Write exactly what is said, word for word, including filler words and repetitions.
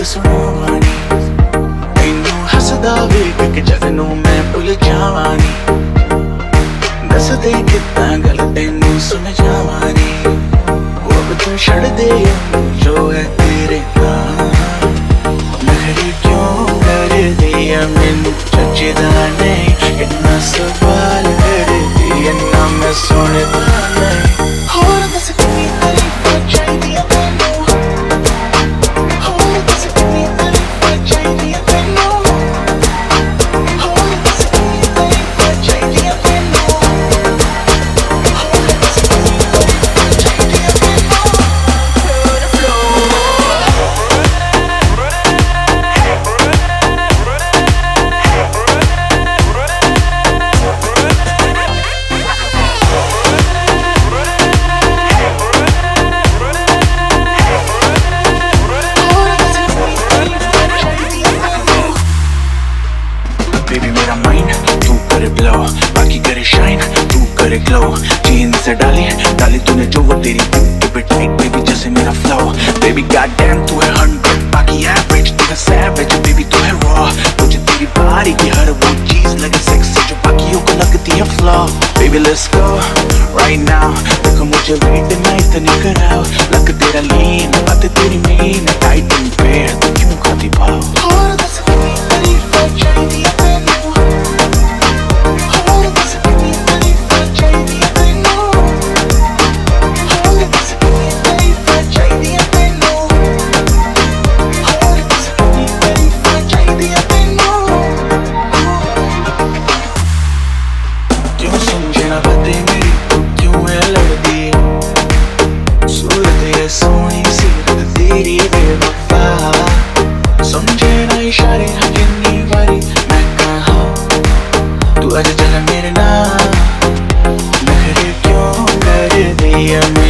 सुनावानी तैनू हसदा वेख के जग नू मैं भुल जावानी दस दे कितना गल तैनू समझावानी वो अब तू छड़ दे जो है तेरे नाल मेरी क्यों कर दिया मैनू जचदा नहीं इतना सवाल कर दिया ना मैं सुनदा नहीं होर दस कितनी तारीफां चाहिदियां तैनू होर दस कितनी तारीफां चाहिदियां तैनू होर दस कितनी तारीफां चाहिदियां तैनू होर दस कितनी तारीफां चाहिदियां तैनू Through the floor Baby मेरा माइंड तू करे ब्लो बाकी करे शाइन तू करे ग्लो जीन से डाली डाली तूने जो वो तेरी keep it tight baby जैसे मेरा flow baby goddamn तू है हंड्रेड बाकी एवरेज तू है savage baby तू है raw मुझे तेरी बॉडी की हर वो चीज लगे sexy जो बाकियों को लगती है flaw baby let's go right now देखो मुझे late night नहीं कराओ लग तेरा lean बातें तेरी mean tight and fair तू क्यों खाती भाव और दस कितनी तारीफां चाहिदियां सोनी सीरत तेरी बेवफा समझे ना इशारे हैं जितनी बारी मैं कहा तू आज चला मेरे नाम मेरे क्यों कर दिया